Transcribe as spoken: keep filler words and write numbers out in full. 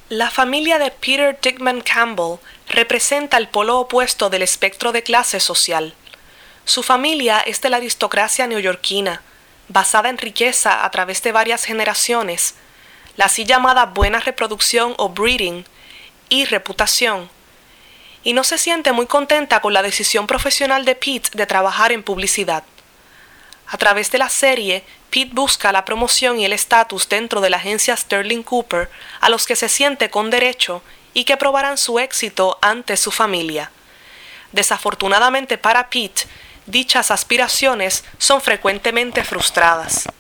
La familia de Peter Dickman Campbell representa el polo opuesto del espectro de clase social. Su familia es de la aristocracia neoyorquina, basada en riqueza a través de varias generaciones, la así llamada buena reproducción o breeding y reputación, y no se siente muy contenta con la decisión profesional de Pete de trabajar en publicidad. A través de la serie, Pete busca la promoción y el estatus dentro de la agencia Sterling Cooper, a los que se siente con derecho y que probarán su éxito ante su familia. Desafortunadamente para Pete, dichas aspiraciones son frecuentemente frustradas.